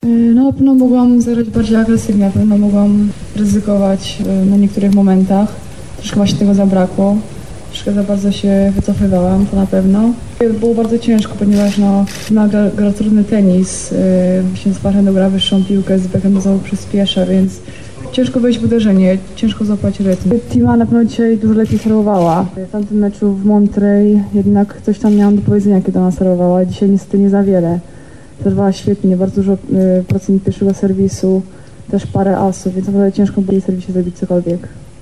No, na pewno mogłam zagrać bardziej agresywnie, na pewno mogłam ryzykować na niektórych momentach. Troszkę właśnie tego zabrakło. Troszkę za bardzo się wycofywałam, to na pewno. Było bardzo ciężko, ponieważ ona gra trudny tenis. Właśnie z forehand gra wyższą piłkę, z backhandu znowu przyspiesza, więc ciężko wejść w uderzenie, ciężko złapać rytm. Tima na pewno dzisiaj dużo lepiej serwowała. W tamtym meczu w Monterey jednak coś tam miałam do powiedzenia, kiedy ona serwowała. Dzisiaj niestety nie za wiele. Serwowała świetnie, bardzo dużo procent pierwszego serwisu, też parę asów, więc naprawdę ciężko było jej serwisie zrobić cokolwiek.